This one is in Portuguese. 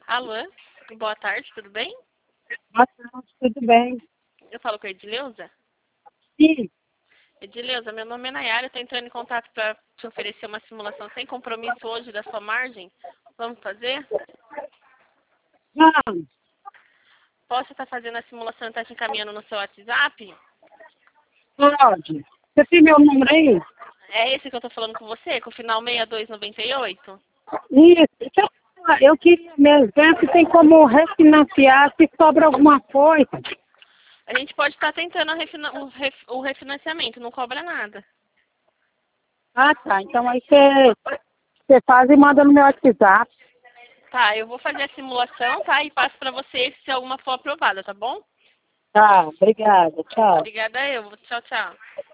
Alô, boa tarde, tudo bem? Boa tarde, tudo bem? Eu falo com a Edileuza. Sim, Edileuza, meu nome é Nayara, eu estou entrando em contato para te oferecer uma simulação sem compromisso hoje da sua margem. Vamos fazer? vamos, Posso estar fazendo a simulação e estar te encaminhando no seu WhatsApp? pode. Você tem meu número aí? É esse que eu estou falando com você, com o final 6298? Isso, deixa eu falar, eu queria mesmo ver se tem como refinanciar, se sobra alguma coisa. A gente pode estar tentando o refinanciamento, não cobra nada. Ah, tá, então aí você faz e manda no meu WhatsApp. Tá, eu vou fazer a simulação, tá? E passo para você se alguma for aprovada, tá bom? Tá, obrigada, tchau. Obrigada eu. Tchau, tchau.